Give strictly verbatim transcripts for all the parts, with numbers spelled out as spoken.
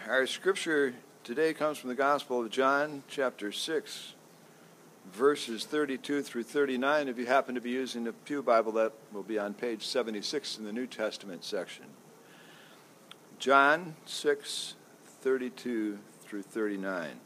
Our scripture today comes from the Gospel of John, chapter six, verses thirty-two through thirty-nine. If you happen to be using the Pew Bible, that will be on page seventy-six in the New Testament section. John six, thirty-two through thirty-nine.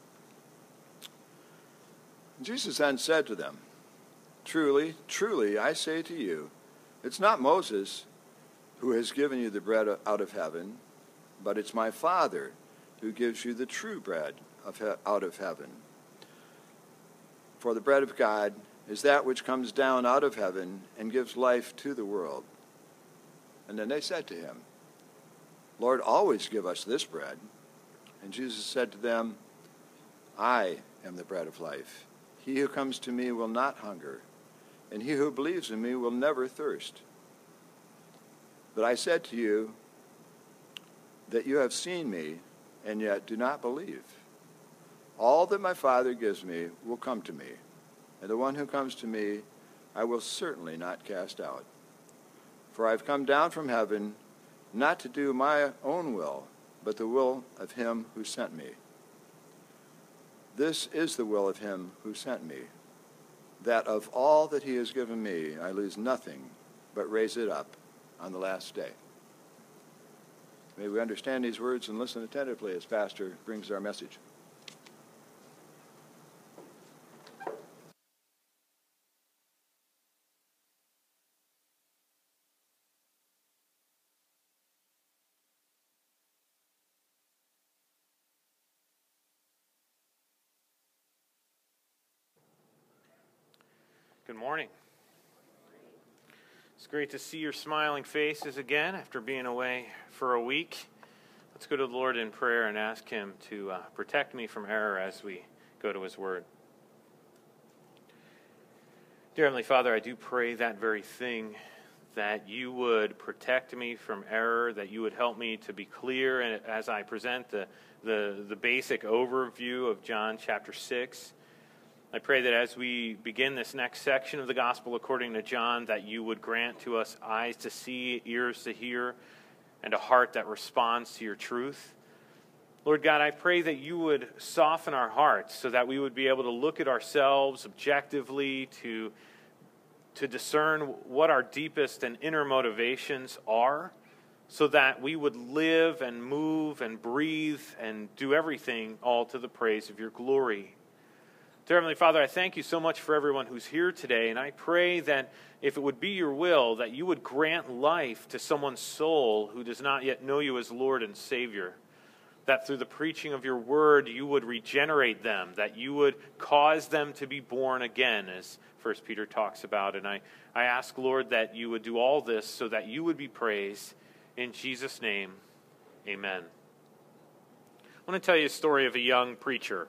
Jesus then said to them, "Truly, truly, I say to you, it's not Moses who has given you the bread out of heaven, but it's my Father who gives you the true bread of he- out of heaven. For the bread of God is that which comes down out of heaven and gives life to the world." And then they said to him, "Lord, always give us this bread." And Jesus said to them, "I am the bread of life. He who comes to me will not hunger, and he who believes in me will never thirst. But I said to you that you have seen me, and yet do not believe. All that my Father gives me will come to me, and the one who comes to me I will certainly not cast out. For I have come down from heaven not to do my own will, but the will of him who sent me. This is the will of him who sent me, that of all that he has given me I lose nothing, but raise it up on the last day." May we understand these words and listen attentively as Pastor brings our message. Good morning. It's great to see your smiling faces again after being away for a week. Let's go to the Lord in prayer and ask him to uh, protect me from error as we go to his word. Dear Heavenly Father, I do pray that very thing, that you would protect me from error, that you would help me to be clear and as I present the, the, the basic overview of John chapter six. I pray that as we begin this next section of the Gospel according to John, that you would grant to us eyes to see, ears to hear, and a heart that responds to your truth. Lord God, I pray that you would soften our hearts so that we would be able to look at ourselves objectively, to, to discern what our deepest and inner motivations are, so that we would live and move and breathe and do everything all to the praise of your glory. Dear Heavenly Father, I thank you so much for everyone who's here today, and I pray that if it would be your will, that you would grant life to someone's soul who does not yet know you as Lord and Savior, that through the preaching of your word you would regenerate them, that you would cause them to be born again, as First Peter talks about. And I, I ask, Lord, that you would do all this so that you would be praised. In Jesus' name, amen. I want to tell you a story of a young preacher.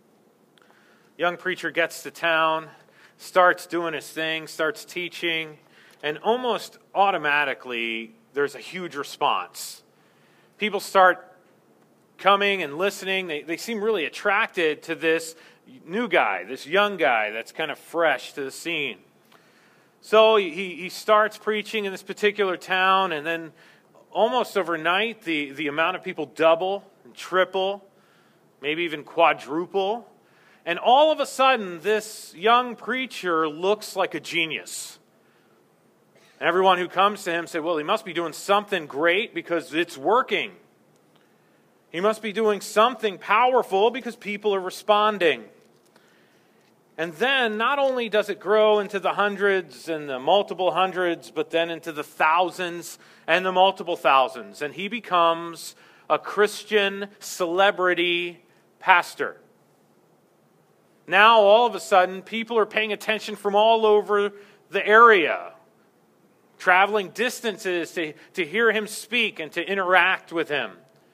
Young preacher gets to town, starts doing his thing, starts teaching, and almost automatically there's a huge response. People start coming and listening. They, they seem really attracted to this new guy, this young guy that's kind of fresh to the scene. So he, he starts preaching in this particular town, and then almost overnight the, the amount of people double and triple, maybe even quadruple. And all of a sudden, this young preacher looks like a genius. And everyone who comes to him says, well, he must be doing something great because it's working. He must be doing something powerful because people are responding. And then, not only does it grow into the hundreds and the multiple hundreds, but then into the thousands and the multiple thousands. And he becomes a Christian celebrity pastor. Now, all of a sudden, people are paying attention from all over the area, traveling distances to, to hear him speak and to interact with him.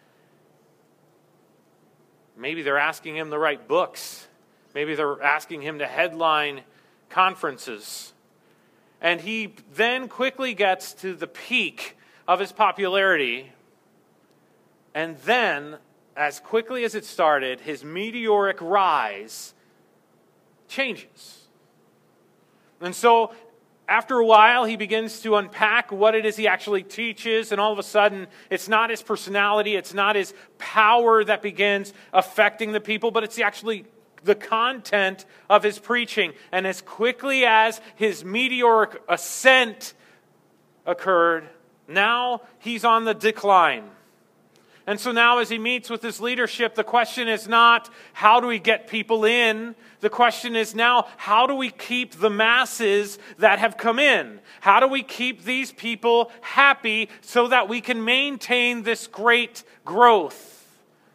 Maybe they're asking him to write books. Maybe they're asking him to headline conferences. And he then quickly gets to the peak of his popularity. And then, as quickly as it started, his meteoric rise changes. And so, after a while, he begins to unpack what it is he actually teaches, and all of a sudden, it's not his personality, it's not his power that begins affecting the people, but it's actually the content of his preaching. And as quickly as his meteoric ascent occurred, now he's on the decline. And so now as he meets with his leadership, the question is not, how do we get people in? The question is now, how do we keep the masses that have come in? How do we keep these people happy so that we can maintain this great growth?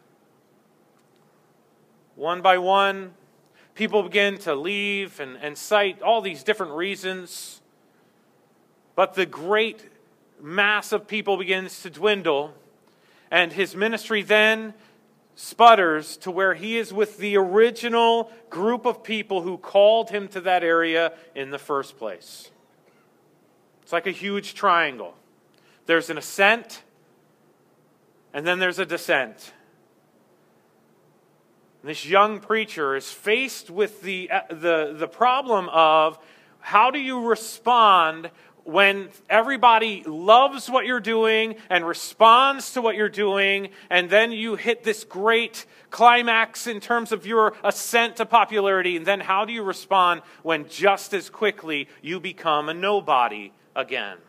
One by one, people begin to leave and, and cite all these different reasons. But the great mass of people begins to dwindle. And his ministry then sputters to where he is with the original group of people who called him to that area in the first place. It's like a huge triangle. There's an ascent, and then there's a descent. And this young preacher is faced with the, the, the problem of, how do you respond when everybody loves what you're doing and responds to what you're doing, and then you hit this great climax in terms of your ascent to popularity, and then how do you respond when just as quickly you become a nobody again?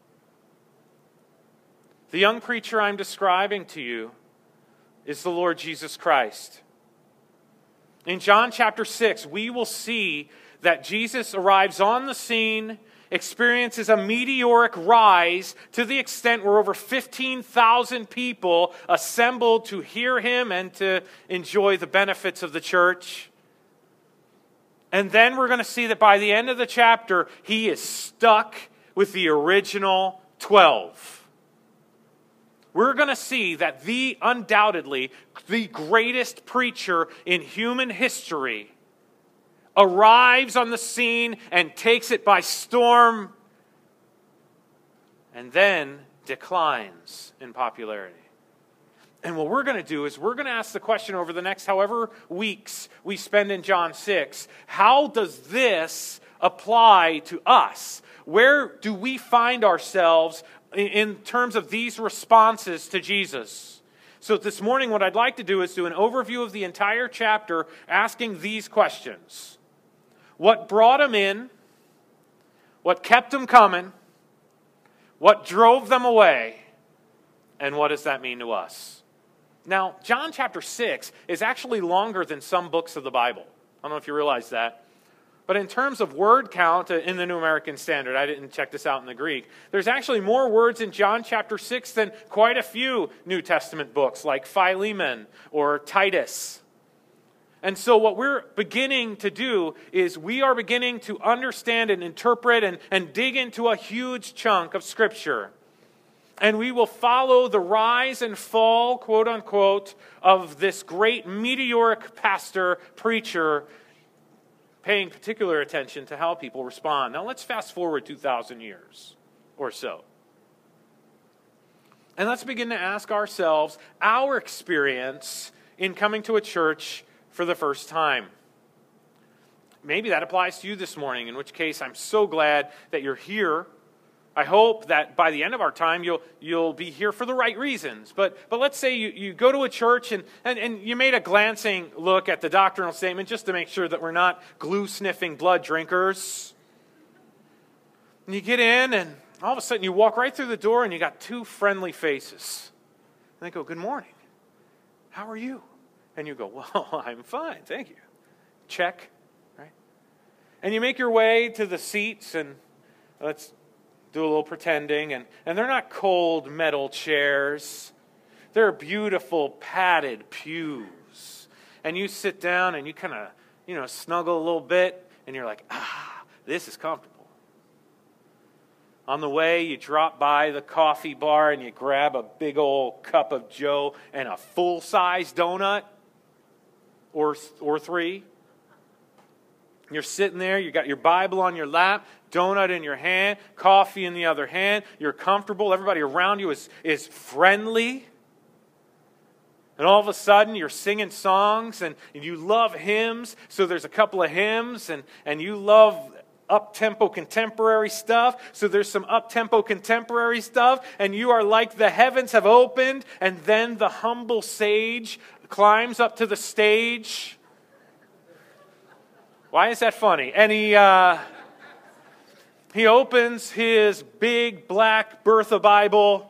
The young preacher I'm describing to you is the Lord Jesus Christ. In John chapter six, we will see that Jesus arrives on the scene, experiences a meteoric rise to the extent where over fifteen thousand people assembled to hear him and to enjoy the benefits of the church. And then we're going to see that by the end of the chapter, he is stuck with the original twelve. We're going to see that the undoubtedly the greatest preacher in human history arrives on the scene and takes it by storm, and then declines in popularity. And what we're going to do is we're going to ask the question over the next however weeks we spend in John six, how does this apply to us? Where do we find ourselves in terms of these responses to Jesus? So this morning what I'd like to do is do an overview of the entire chapter, asking these questions. What brought them in? What kept them coming? What drove them away? And what does that mean to us? Now, John chapter six is actually longer than some books of the Bible. I don't know if you realize that. But in terms of word count in the New American Standard, I didn't check this out in the Greek, there's actually more words in John chapter six than quite a few New Testament books like Philemon or Titus. And so what we're beginning to do is we are beginning to understand and interpret and, and dig into a huge chunk of Scripture. And we will follow the rise and fall, quote unquote, of this great meteoric pastor, preacher, paying particular attention to how people respond. Now let's fast forward two thousand years or so. And let's begin to ask ourselves our experience in coming to a church for the first time. Maybe that applies to you this morning, in which case I'm so glad that you're here. I hope that by the end of our time you'll you'll be here for the right reasons. But but let's say you, you go to a church and, and, and you made a glancing look at the doctrinal statement just to make sure that we're not glue-sniffing blood drinkers. And you get in and all of a sudden you walk right through the door and you got two friendly faces. And they go, "Good morning. How are you?" And you go, "Well, I'm fine, thank you." Check, right? And you make your way to the seats, and let's do a little pretending. And, and they're not cold metal chairs. They're beautiful padded pews. And you sit down and you kind of, you know, snuggle a little bit, and you're like, ah, this is comfortable. On the way, you drop by the coffee bar and you grab a big old cup of Joe and a full-size donut. Or, or three. You're sitting there, you got your Bible on your lap, donut in your hand, coffee in the other hand. You're comfortable. Everybody around you is, is friendly. And all of a sudden, you're singing songs and, and you love hymns. So there's a couple of hymns and, and you love up-tempo contemporary stuff. So there's some up-tempo contemporary stuff, and you are like the heavens have opened, and then the humble sage climbs up to the stage. Why is that funny? And he, uh, he opens his big black Bertha Bible,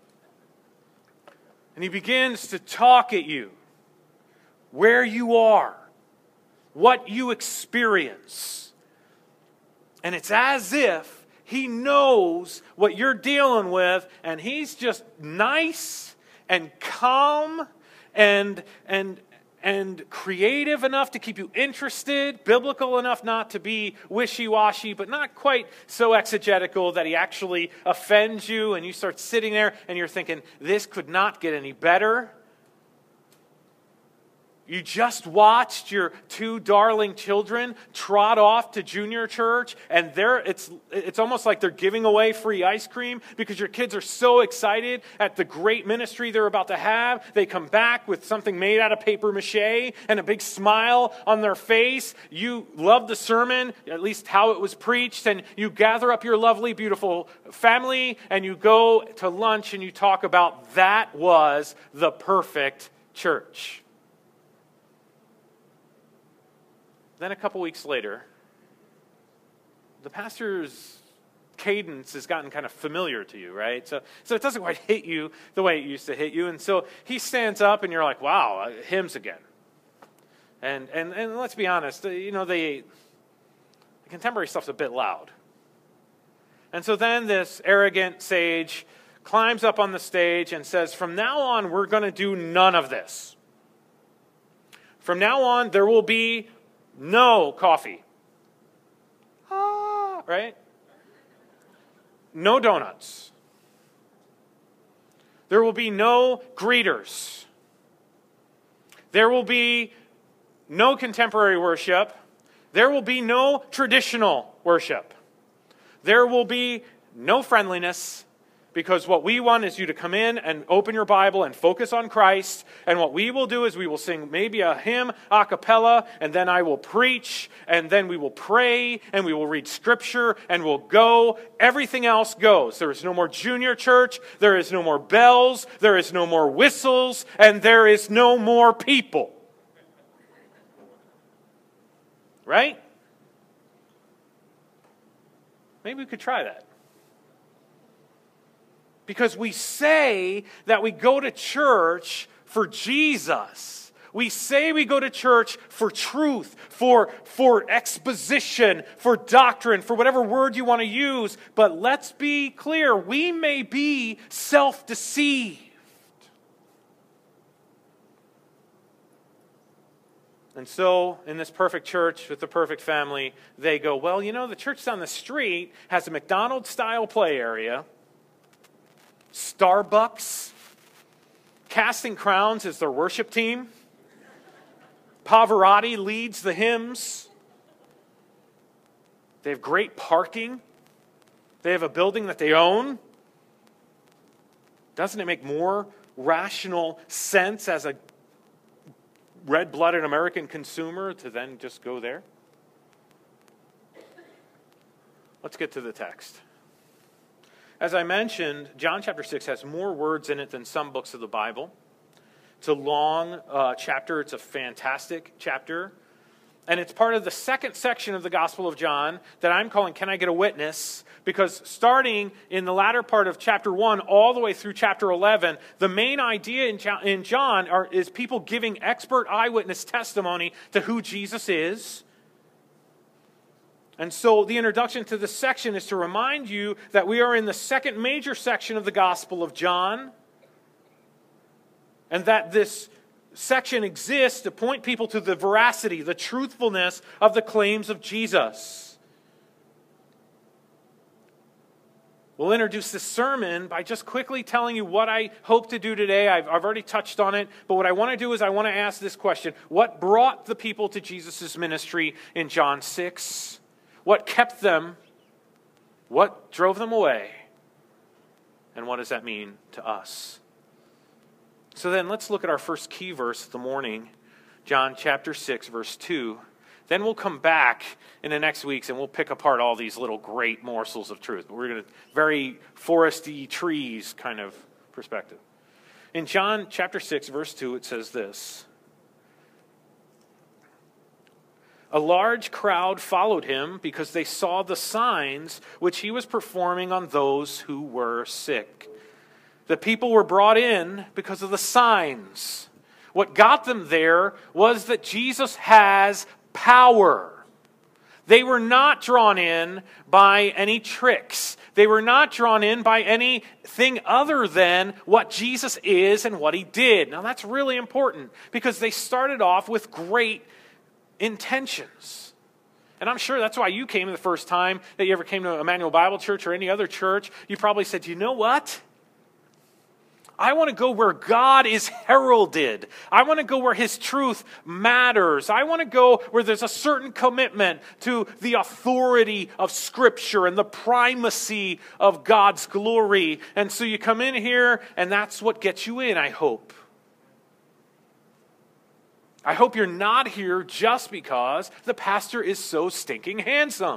and he begins to talk at you, where you are, what you experience. And it's as if he knows what you're dealing with, and he's just nice and calm and and and creative enough to keep you interested, biblical enough not to be wishy-washy, but not quite so exegetical that he actually offends you, and you start sitting there and you're thinking, this could not get any better. You just watched your two darling children trot off to junior church, and they're, it's, it's almost like they're giving away free ice cream because your kids are so excited at the great ministry they're about to have. They come back with something made out of paper mache and a big smile on their face. You love the sermon, at least how it was preached, and you gather up your lovely, beautiful family, and you go to lunch and you talk about that was the perfect church. Then a couple weeks later, the pastor's cadence has gotten kind of familiar to you, right? So, so it doesn't quite hit you the way it used to hit you. And so he stands up and you're like, wow, hymns again. And and and let's be honest, you know, the, the contemporary stuff's a bit loud. And so then this arrogant sage climbs up on the stage and says, from now on, we're going to do none of this. From now on, there will be no coffee. Ah, right? No donuts. There will be no greeters. There will be no contemporary worship. There will be no traditional worship. There will be no friendliness, because what we want is you to come in and open your Bible and focus on Christ. And what we will do is we will sing maybe a hymn a cappella, and then I will preach, and then we will pray, and we will read Scripture, and we'll go. Everything else goes. There is no more junior church. There is no more bells. There is no more whistles. And there is no more people. Right? Maybe we could try that. Because we say that we go to church for Jesus. We say we go to church for truth, for, for exposition, for doctrine, for whatever word you want to use. But let's be clear, we may be self-deceived. And so, in this perfect church with the perfect family, they go, well, you know, the church down the street has a McDonald's-style play area, Starbucks, Casting Crowns is their worship team, Pavarotti leads the hymns, they have great parking, they have a building that they own. Doesn't it make more rational sense as a red-blooded American consumer to then just go there? Let's get to the text. As I mentioned, John chapter six has more words in it than some books of the Bible. It's a long uh, chapter. It's a fantastic chapter. And it's part of the second section of the Gospel of John that I'm calling Can I Get a Witness? Because starting in the latter part of chapter one all the way through chapter eleven, the main idea in, in John are, is people giving expert eyewitness testimony to who Jesus is. And so the introduction to this section is to remind you that we are in the second major section of the Gospel of John, and that this section exists to point people to the veracity, the truthfulness of the claims of Jesus. We'll introduce this sermon by just quickly telling you what I hope to do today. I've, I've already touched on it, but what I want to do is I want to ask this question. What brought the people to Jesus' ministry in John six? What kept them? What drove them away? And what does that mean to us? So then let's look at our first key verse of the morning, John chapter six, verse two. Then we'll come back in the next weeks and we'll pick apart all these little great morsels of truth. We're going to, very foresty trees kind of perspective. In John chapter six, verse two, it says this. A large crowd followed him because they saw the signs which he was performing on those who were sick. The people were brought in because of the signs. What got them there was that Jesus has power. They were not drawn in by any tricks. They were not drawn in by anything other than what Jesus is and what he did. Now that's really important because they started off with great intentions. And I'm sure that's why you came the first time that you ever came to Emmanuel Bible Church or any other church. You probably said, you know what? I want to go where God is heralded. I want to go where his truth matters. I want to go where there's a certain commitment to the authority of Scripture and the primacy of God's glory. And so you come in here, and that's what gets you in, I hope. I hope you're not here just because the pastor is so stinking handsome.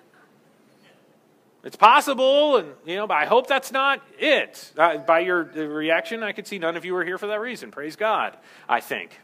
It's possible, and you know, but I hope that's not it. Uh, by your reaction, I could see none of you are here for that reason. Praise God, I think.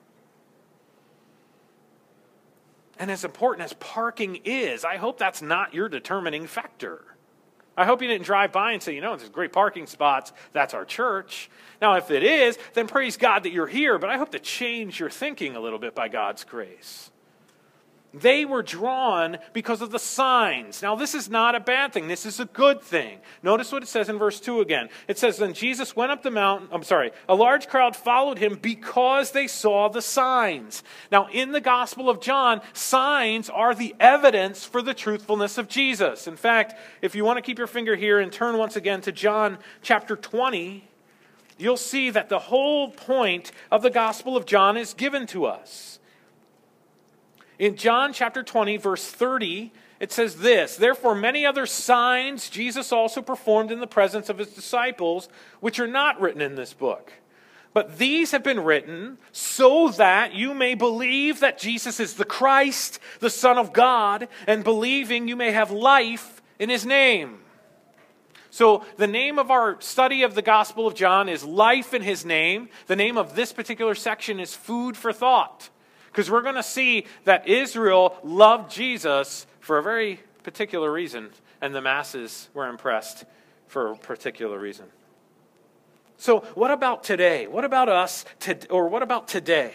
And as important as parking is, I hope that's not your determining factor. I hope you didn't drive by and say, you know, there's great parking spots. That's our church. Now, if it is, then praise God that you're here. But I hope to change your thinking a little bit by God's grace. They were drawn because of the signs. Now, this is not a bad thing. This is a good thing. Notice what it says in verse two again. It says, then Jesus went up the mountain. I'm sorry. A large crowd followed him because they saw the signs. Now, in the Gospel of John, signs are the evidence for the truthfulness of Jesus. In fact, if you want to keep your finger here and turn once again to John chapter twenty, you'll see that the whole point of the Gospel of John is given to us. In John chapter twenty, verse thirty, it says this, therefore many other signs Jesus also performed in the presence of his disciples, which are not written in this book. But these have been written so that you may believe that Jesus is the Christ, the Son of God, and believing you may have life in his name. So the name of our study of the Gospel of John is Life in his name. The name of this particular section is Food for Thought. Because we're going to see that Israel loved Jesus for a very particular reason, and the masses were impressed for a particular reason. So what about today? What about us, to, or what about today?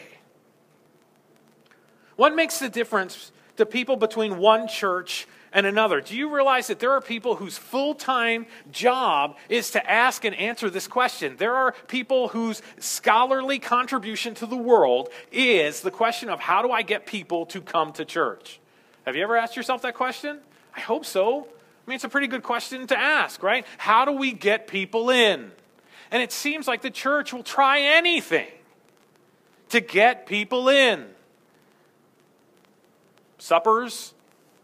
What makes the difference to people between one church and another? Do you realize that there are people whose full-time job is to ask and answer this question? There are people whose scholarly contribution to the world is the question of how do I get people to come to church? Have you ever asked yourself that question? I hope so. I mean, it's a pretty good question to ask, right? How do we get people in? And it seems like the church will try anything to get people in. Suppers,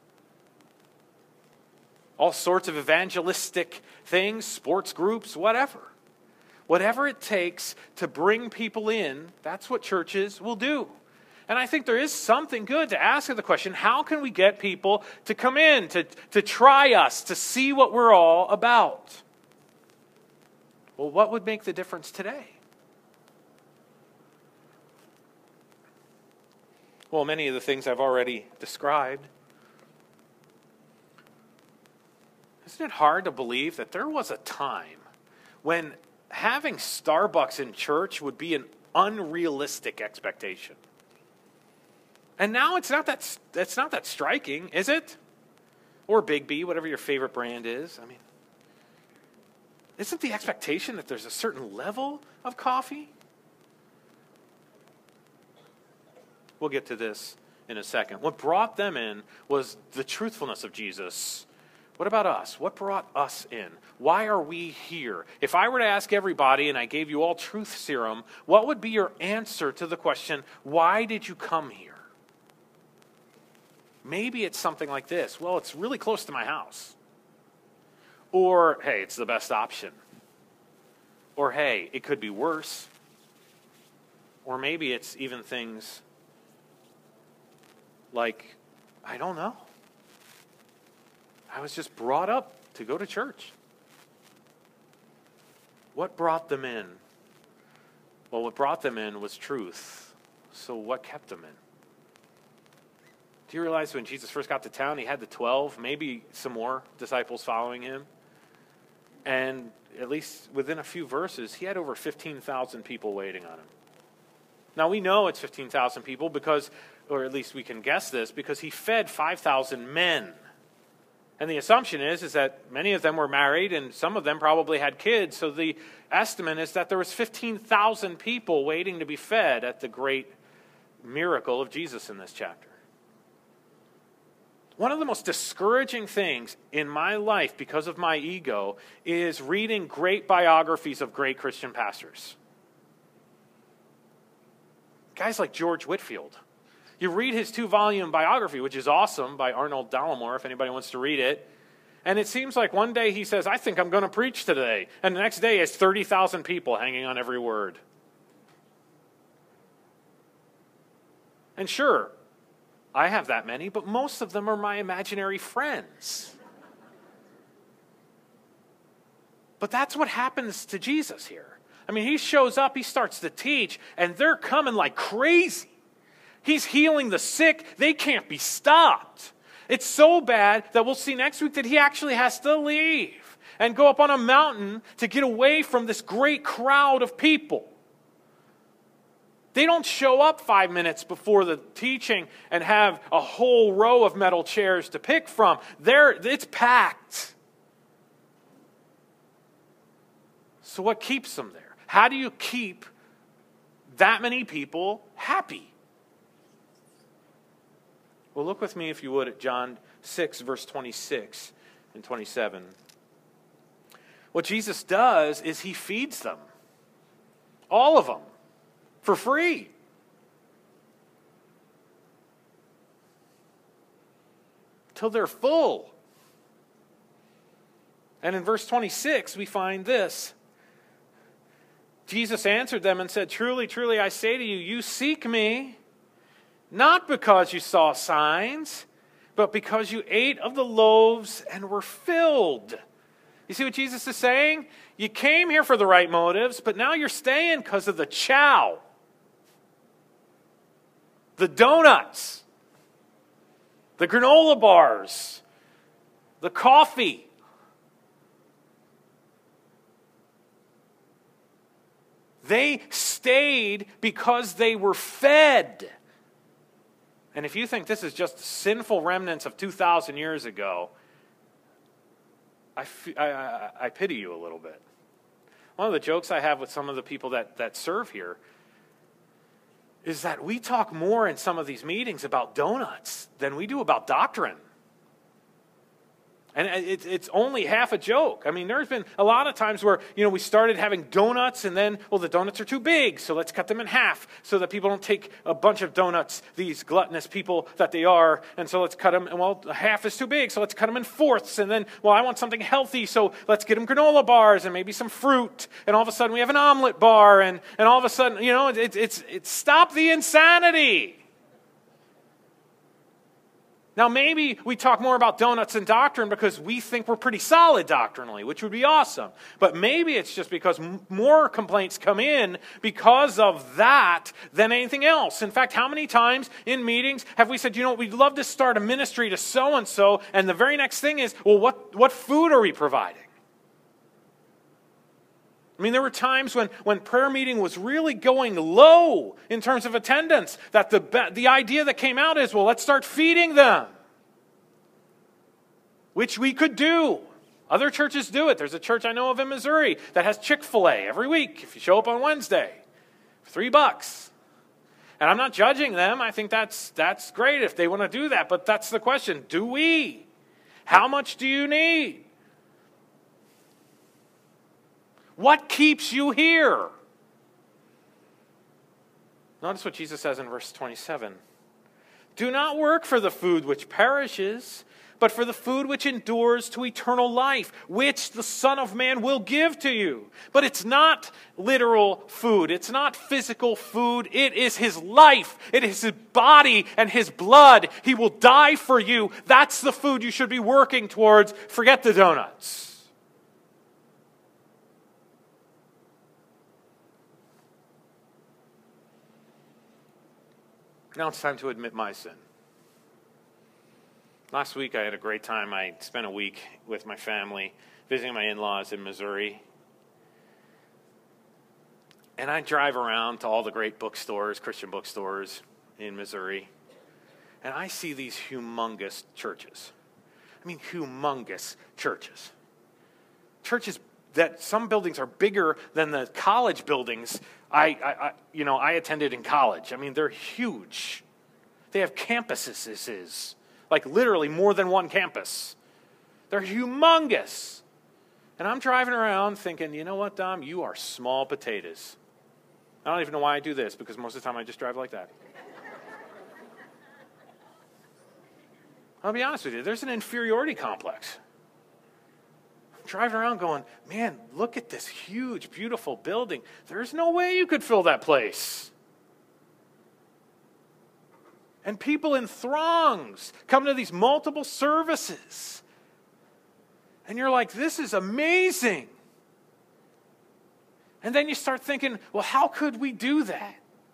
all sorts of evangelistic things, sports groups, whatever. Whatever it takes to bring people in, that's what churches will do. And I think there is something good to ask the question, how can we get people to come in, to, to try us, to see what we're all about? Well, what would make the difference today? Well, many of the things I've already described. Isn't it hard to believe that there was a time when having Starbucks in church would be an unrealistic expectation? And now it's not that it's not that striking, is it? Or Big B, whatever your favorite brand is. I mean, isn't the expectation that there's a certain level of coffee? We'll get to this in a second. What brought them in was the truthfulness of Jesus. What about us? What brought us in? Why are we here? If I were to ask everybody and I gave you all truth serum, what would be your answer to the question, why did you come here? Maybe it's something like this. Well, it's really close to my house. Or, hey, it's the best option. Or, hey, it could be worse. Or maybe it's even things like, I don't know. I was just brought up to go to church. What brought them in? Well, what brought them in was truth. So what kept them in? Do you realize when Jesus first got to town, he had the twelve, maybe some more disciples following him? And at least within a few verses, he had over fifteen thousand people waiting on him. Now, we know it's fifteen thousand people because, or at least we can guess this, because he fed five thousand men. And the assumption is, is that many of them were married and some of them probably had kids. So the estimate is that there was fifteen thousand people waiting to be fed at the great miracle of Jesus in this chapter. One of the most discouraging things in my life because of my ego is reading great biographies of great Christian pastors. Guys like George Whitefield. You read his two-volume biography, which is awesome, by Arnold Dallimore, if anybody wants to read it. And it seems like one day he says, I think I'm going to preach today. And the next day he has thirty thousand people hanging on every word. And sure, I have that many, but most of them are my imaginary friends. But that's what happens to Jesus here. I mean, he shows up, he starts to teach, and they're coming like crazy. He's healing the sick. They can't be stopped. It's so bad that we'll see next week that he actually has to leave and go up on a mountain to get away from this great crowd of people. They don't show up five minutes before the teaching and have a whole row of metal chairs to pick from. They're, it's packed. So what keeps them there? How do you keep that many people happy? Well, look with me, if you would, at John six, verse twenty-six and twenty-seven. What Jesus does is he feeds them. All of them. For free. Till they're full. And in verse twenty-six, we find this. Jesus answered them and said, Truly, truly, I say to you, you seek me, not because you saw signs, but because you ate of the loaves and were filled. You see what Jesus is saying? You came here for the right motives, but now you're staying because of the chow. The donuts. The granola bars. The coffee. They stayed because they were fed. And if you think this is just sinful remnants of two thousand years ago, I, I, I, I pity you a little bit. One of the jokes I have with some of the people that, that serve here is that we talk more in some of these meetings about donuts than we do about doctrine. And it, it's only half a joke. I mean, there's been a lot of times where, you know, we started having donuts and then, well, the donuts are too big, so let's cut them in half so that people don't take a bunch of donuts, these gluttonous people that they are, and so let's cut them, and well, half is too big, so let's cut them in fourths, and then, well, I want something healthy, so let's get them granola bars and maybe some fruit, and all of a sudden we have an omelet bar, and, and all of a sudden, you know, it's, it's, it's stop the insanity. Now, maybe we talk more about donuts and doctrine because we think we're pretty solid doctrinally, which would be awesome. But maybe it's just because m- more complaints come in because of that than anything else. In fact, how many times in meetings have we said, you know, we'd love to start a ministry to so-and-so, and the very next thing is, well, what, what food are we providing? I mean, there were times when, when prayer meeting was really going low in terms of attendance, that the, the idea that came out is, well, let's start feeding them, which we could do. Other churches do it. There's a church I know of in Missouri that has Chick-fil-A every week if you show up on Wednesday for three bucks. And I'm not judging them. I think that's, that's great if they want to do that. But that's the question. Do we? How much do you need? What keeps you here? Notice what Jesus says in verse twenty-seven. Do not work for the food which perishes, but for the food which endures to eternal life, which the Son of Man will give to you. But it's not literal food. It's not physical food. It is his life. It is his body and his blood. He will die for you. That's the food you should be working towards. Forget the donuts. Now it's time to admit my sin. Last week I had a great time. I spent a week with my family visiting my in-laws in Missouri. And I drive around to all the great bookstores, Christian bookstores in Missouri. And I see these humongous churches. I mean, humongous churches. Churches that some buildings are bigger than the college buildings I, I, I you know, I attended in college. I mean, they're huge. They have campuses, this is. Like literally more than one campus. They're humongous. And I'm driving around thinking, you know what, Dom? You are small potatoes. I don't even know why I do this, because most of the time I just drive like that. I'll be honest with you, there's an inferiority complex. I'm driving around going, man, look at this huge, beautiful building. There's no way you could fill that place. And people in throngs come to these multiple services. And you're like, this is amazing. And then you start thinking, well, how could we do that?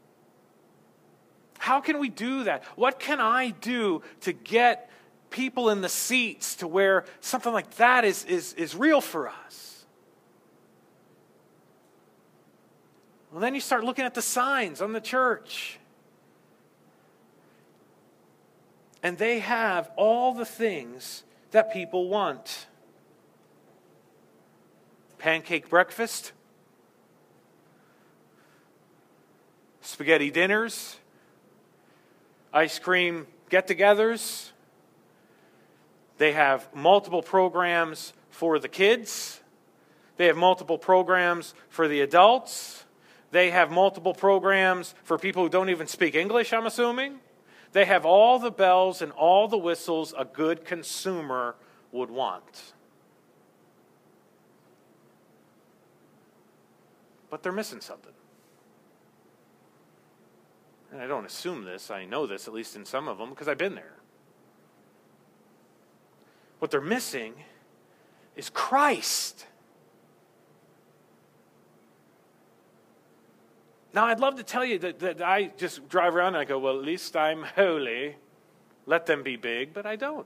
How can we do that? What can I do to get people in the seats to where something like that is, is, is real for us? Well, then you start looking at the signs on the church. And they have all the things that people want. Pancake breakfast, spaghetti dinners, ice cream get-togethers. They have multiple programs for the kids. They have multiple programs for the adults. They have multiple programs for people who don't even speak English, I'm assuming. They have all the bells and all the whistles a good consumer would want. But they're missing something. And I don't assume this, I know this, at least in some of them, because I've been there. What they're missing is Christ. Now, I'd love to tell you that, that I just drive around and I go, well, at least I'm holy. Let them be big, but I don't.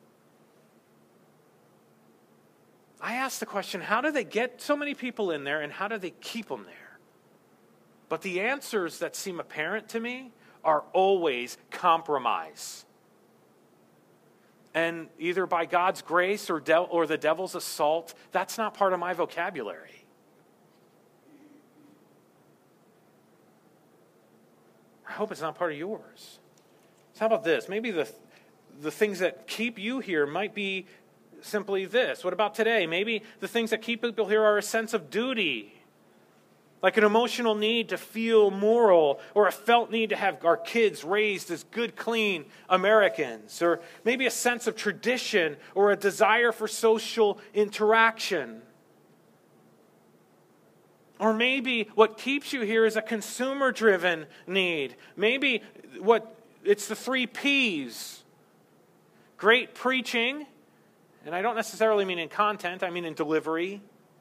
I ask the question, how do they get so many people in there and how do they keep them there? But the answers that seem apparent to me are always compromise. And either by God's grace or, de- or the devil's assault, that's not part of my vocabulary. I hope it's not part of yours. So how about this? Maybe the, the things that keep you here might be simply this. What about today? Maybe the things that keep people here are a sense of duty, like an emotional need to feel moral, or a felt need to have our kids raised as good, clean Americans, or maybe a sense of tradition or a desire for social interaction. Or maybe what keeps you here is a consumer-driven need. Maybe what it's the three P's. Great preaching, and I don't necessarily mean in content, I mean in delivery.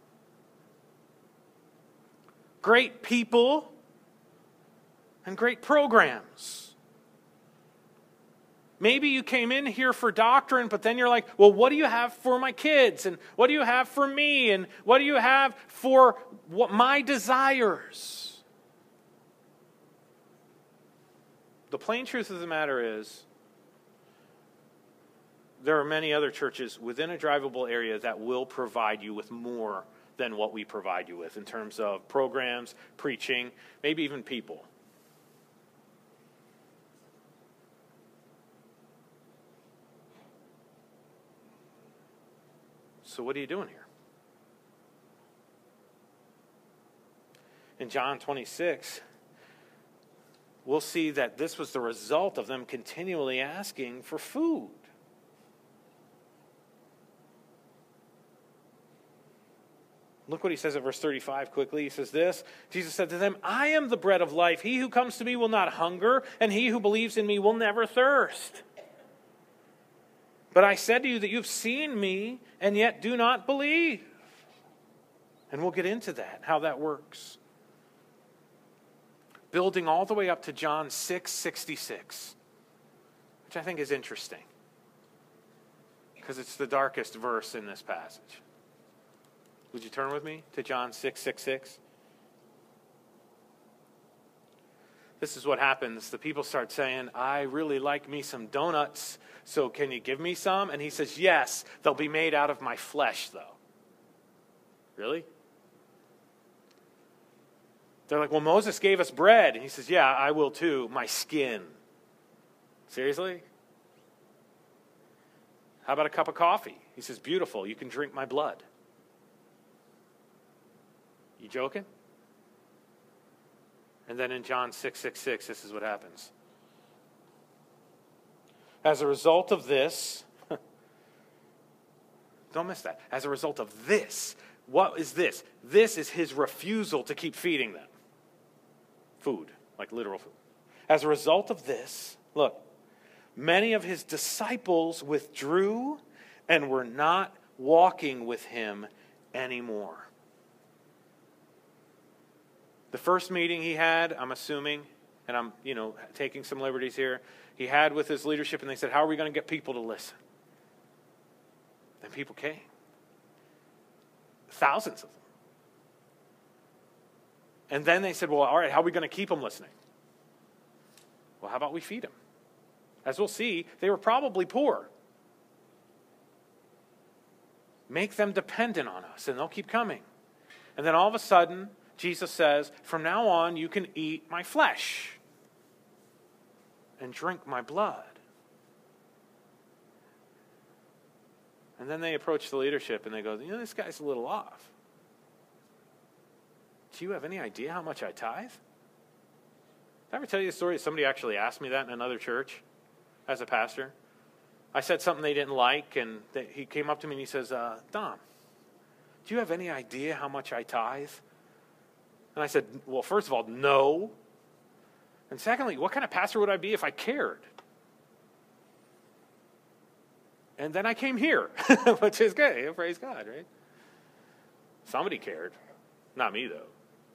Great people, and great programs. Maybe you came in here for doctrine, but then you're like, well, what do you have for my kids? And what do you have for me? And what do you have for what my desires? The plain truth of the matter is, there are many other churches within a drivable area that will provide you with more than what we provide you with in terms of programs, preaching, maybe even people. So what are you doing here? In John twenty-six, we'll see that this was the result of them continually asking for food. Look what he says at verse thirty-five quickly. He says this, Jesus said to them, I am the bread of life. He who comes to me will not hunger, and he who believes in me will never thirst. But I said to you that you've seen me, and yet do not believe. And we'll get into that, how that works. Building all the way up to John six sixty-six, which I think is interesting, because it's the darkest verse in this passage. Would you turn with me to John six sixty-six? This is what happens. The people start saying, I really like me some donuts, so can you give me some? And he says, yes, they'll be made out of my flesh, though. Really? They're like, well, Moses gave us bread. And he says, yeah, I will too, my skin. Seriously? How about a cup of coffee? He says, beautiful, you can drink my blood. You joking? And then in John six sixty-six, this is what happens. As a result of this, don't miss that. As a result of this, what is this? This is his refusal to keep feeding them. Food, like literal food. As a result of this, look, many of his disciples withdrew and were not walking with him anymore. The first meeting he had, I'm assuming, and I'm, you know, taking some liberties here, he had with his leadership, and they said, how are we going to get people to listen? And people came. Thousands of them. And then they said, well, all right, how are we going to keep them listening? Well, how about we feed them? As we'll see, they were probably poor. Make them dependent on us, and they'll keep coming. And then all of a sudden, Jesus says, from now on, you can eat my flesh and drink my blood. And then they approach the leadership and they go, you know, this guy's a little off. Do you have any idea how much I tithe? Did I ever tell you the story? Somebody actually asked me that in another church as a pastor. I said something they didn't like, and they, he came up to me and he says, uh, Dom, do you have any idea how much I tithe? And I said, well, first of all, no. And secondly, what kind of pastor would I be if I cared? And then I came here, which is good. Praise God, right? Somebody cared. Not me, though.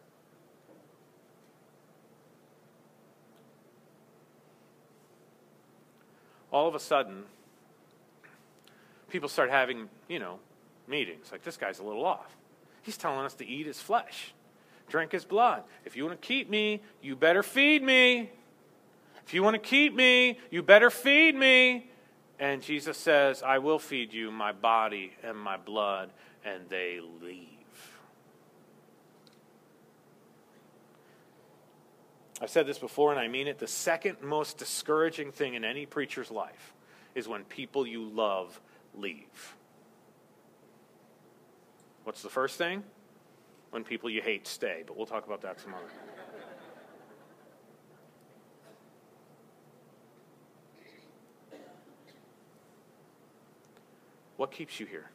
All of a sudden, people start having, you know, meetings. Like, this guy's a little off. He's telling us to eat his flesh. Drink his blood. If you want to keep me, you better feed me. If you want to keep me, you better feed me. And Jesus says, I will feed you my body and my blood. And they leave. I've said this before and I mean it. The second most discouraging thing in any preacher's life is when people you love leave. What's the first thing? When people you hate stay, but we'll talk about that some other time. What keeps you here?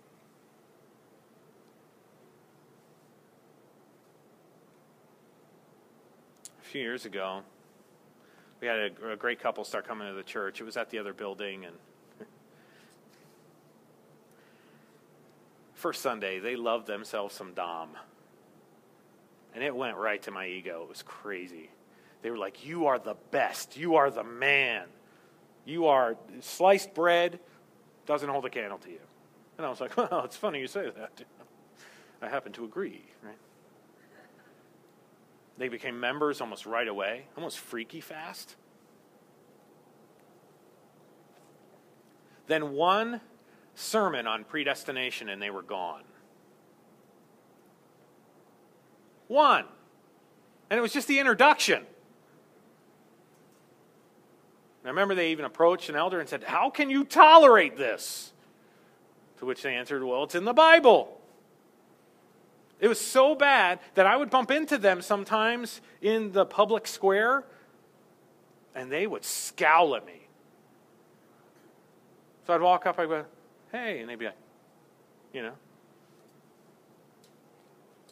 A few years ago, we had a, a great couple start coming to the church. It was at the other building, and first Sunday, they loved themselves some Dom. And it went right to my ego. It was crazy. They were like, you are the best. You are the man. You are sliced bread, doesn't hold a candle to you. And I was like, well, it's funny you say that. I happen to agree, right? They became members almost right away, almost freaky fast. Then one sermon on predestination and they were gone. One. And it was just the introduction. And I remember they even approached an elder and said, how can you tolerate this? To which they answered, well, it's in the Bible. It was so bad that I would bump into them sometimes in the public square, and they would scowl at me. So I'd walk up, I'd go, hey, and they'd be like, you know.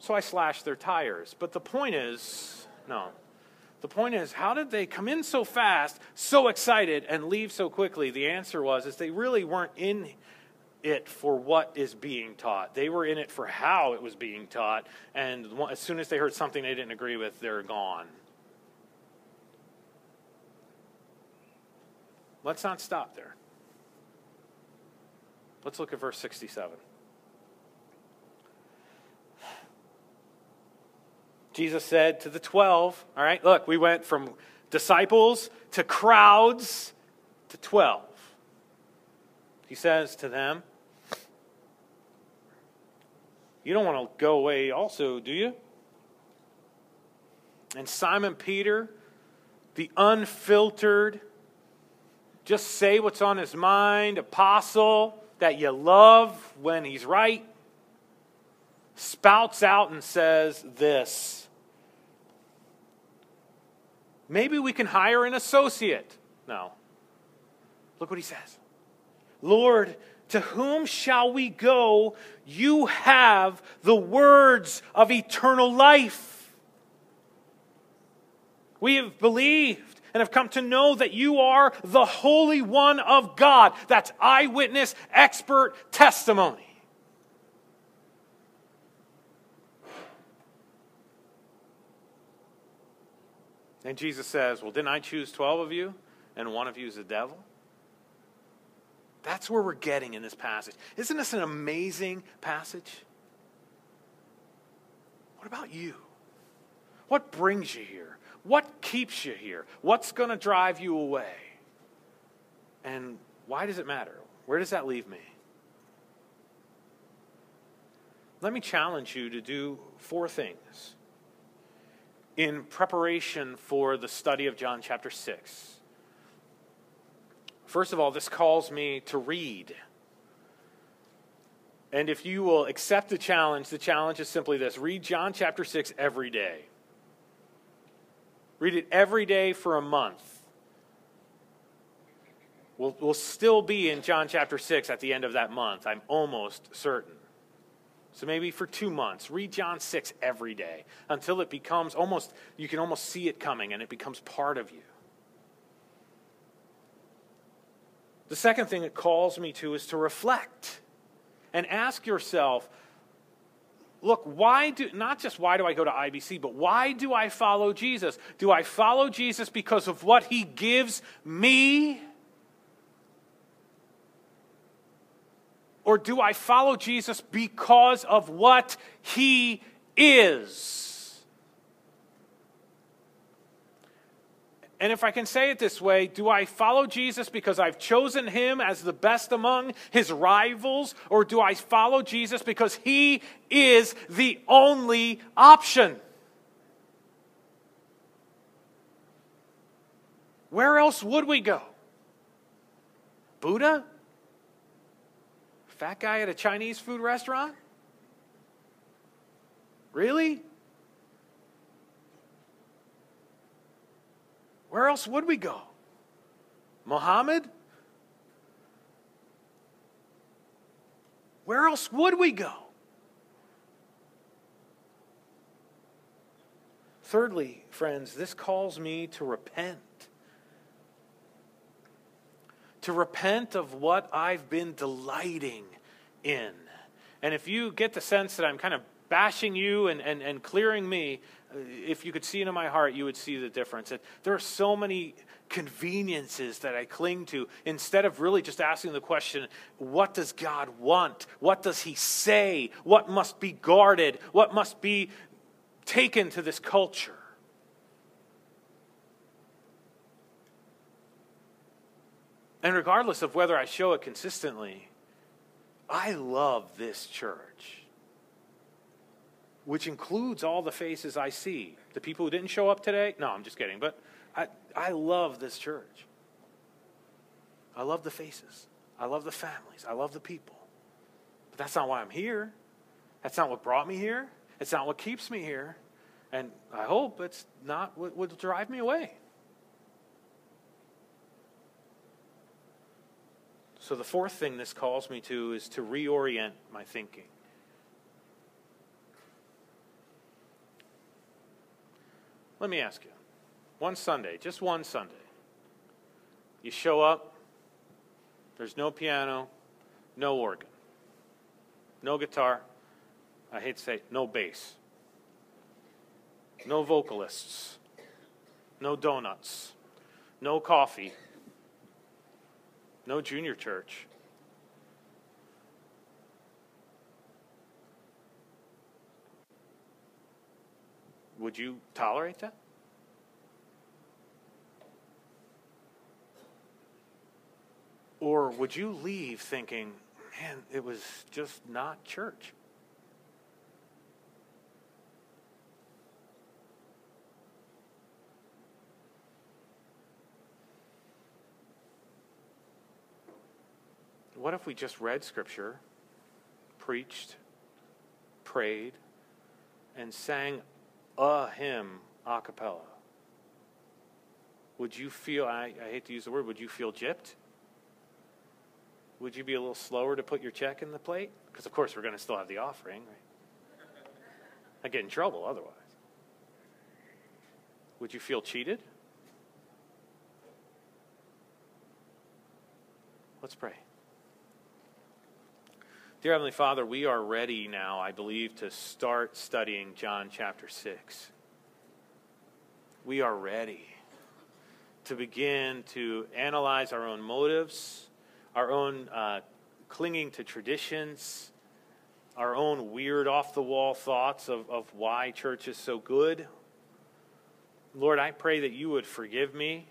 so I slashed their tires. But the point is, no. The point is, how did they come in so fast, so excited, and leave so quickly? The answer was, is they really weren't in it for what is being taught. They were in it for how it was being taught. And as soon as they heard something they didn't agree with, they're gone. Let's not stop there. Let's look at verse sixty-seven. Jesus said to the twelve, all right, look, we went from disciples to crowds to twelve. He says to them, you don't want to go away also, do you? And Simon Peter, the unfiltered, just say what's on his mind, apostle that you love when he's right, spouts out and says this. Maybe we can hire an associate. No. Look what he says. Lord, to whom shall we go? You have the words of eternal life. We have believed and have come to know that you are the Holy One of God. That's eyewitness, expert testimony. And Jesus says, well, didn't I choose twelve of you and one of you is the devil? That's where we're getting in this passage. Isn't this an amazing passage? What about you? What brings you here? What keeps you here? What's going to drive you away? And why does it matter? Where does that leave me? Let me challenge you to do four things in preparation for the study of John chapter six. First of all, this calls me to read. And if you will accept the challenge, the challenge is simply this. Read John chapter six every day. Read it every day for a month. We'll, we'll still be in John chapter six at the end of that month. I'm almost certain. So maybe for two months, read John six every day until it becomes almost, you can almost see it coming and it becomes part of you. The second thing it calls me to is to reflect and ask yourself, look, why do, not just why do I go to I B C, but why do I follow Jesus? Do I follow Jesus because of what he gives me? Or do I follow Jesus because of what he is? And if I can say it this way, do I follow Jesus because I've chosen him as the best among his rivals? Or do I follow Jesus because he is the only option? Where else would we go? Buddha? Fat guy at a Chinese food restaurant? Really? Where else would we go? Muhammad? Where else would we go? Thirdly, friends, this calls me to repent. To repent of what I've been delighting in. And if you get the sense that I'm kind of bashing you and, and, and clearing me, if you could see into my heart, you would see the difference. That there are so many conveniences that I cling to instead of really just asking the question, what does God want? What does he say? What must be guarded? What must be taken to this culture? And regardless of whether I show it consistently, I love this church, which includes all the faces I see. The people who didn't show up today? No, I'm just kidding. But I, I love this church. I love the faces. I love the families. I love the people. But that's not why I'm here. That's not what brought me here. It's not what keeps me here. And I hope it's not what would drive me away. So the fourth thing this calls me to is to reorient my thinking. Let me ask you, one Sunday, just one Sunday, you show up, there's no piano, no organ, no guitar, I hate to say it, no bass, no vocalists, no donuts, no coffee, no junior church. Would you tolerate that? Or would you leave thinking, man, it was just not church? What if we just read Scripture, preached, prayed, and sang a hymn a cappella? Would you feel, I, I hate to use the word, would you feel gypped? Would you be a little slower to put your check in the plate? Because, of course, we're going to still have the offering, right? I'd get in trouble otherwise. Would you feel cheated? Let's pray. Dear Heavenly Father, we are ready now, I believe, to start studying John chapter six. We are ready to begin to analyze our own motives, our own uh, clinging to traditions, our own weird off-the-wall thoughts of, of why church is so good. Lord, I pray that you would forgive me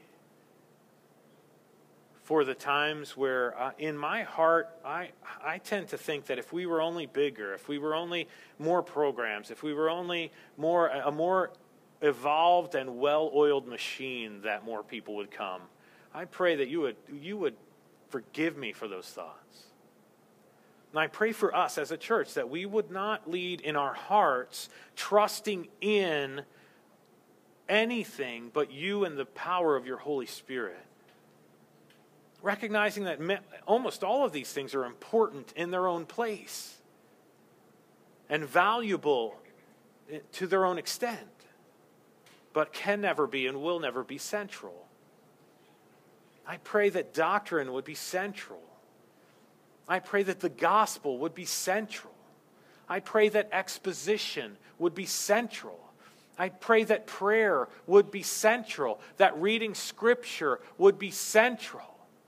for the times where uh, in my heart, I, I tend to think that if we were only bigger, if we were only more programs, if we were only more a more evolved and well-oiled machine, that more people would come. I pray that you would you would forgive me for those thoughts. And I pray for us as a church that we would not lead in our hearts trusting in anything but you and the power of your Holy Spirit. Recognizing that almost all of these things are important in their own place and valuable to their own extent, but can never be and will never be central. I pray that doctrine would be central. I pray that the gospel would be central. I pray that exposition would be central. I pray that prayer would be central, that reading Scripture would be central.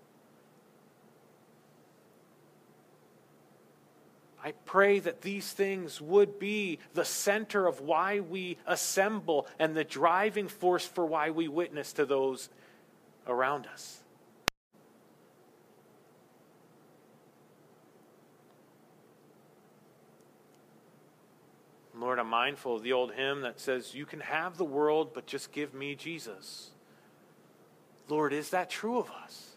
I pray that these things would be the center of why we assemble and the driving force for why we witness to those around us. Lord, I'm mindful of the old hymn that says, you can have the world, but just give me Jesus. Lord, is that true of us?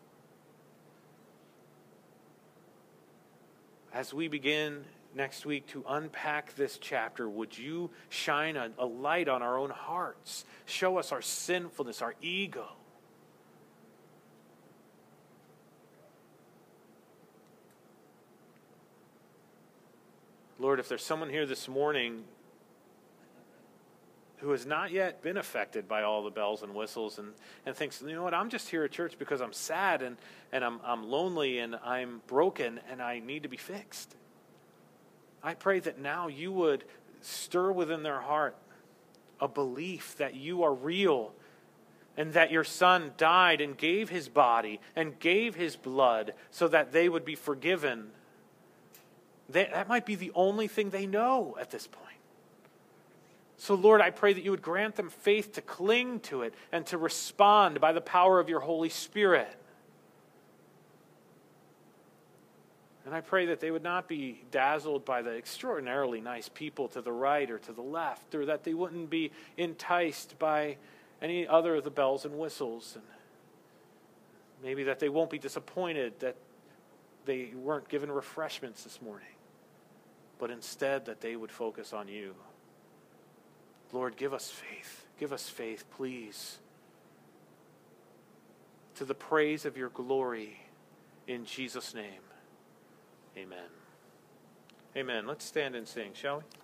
As we begin next week to unpack this chapter, would you shine a, a light on our own hearts? Show us our sinfulness, our ego. Lord, if there's someone here this morning who has not yet been affected by all the bells and whistles and, and thinks, you know what, I'm just here at church because I'm sad and, and I'm, I'm lonely and I'm broken and I need to be fixed. I pray that now you would stir within their heart a belief that you are real and that your Son died and gave his body and gave his blood so that they would be forgiven. They, that might be the only thing they know at this point. So, Lord, I pray that you would grant them faith to cling to it and to respond by the power of your Holy Spirit. And I pray that they would not be dazzled by the extraordinarily nice people to the right or to the left, or that they wouldn't be enticed by any other of the bells and whistles. And maybe that they won't be disappointed that they weren't given refreshments this morning, but instead that they would focus on you. Lord, give us faith. Give us faith, please, to the praise of your glory in Jesus' name. Amen. Amen. Let's stand and sing, shall we?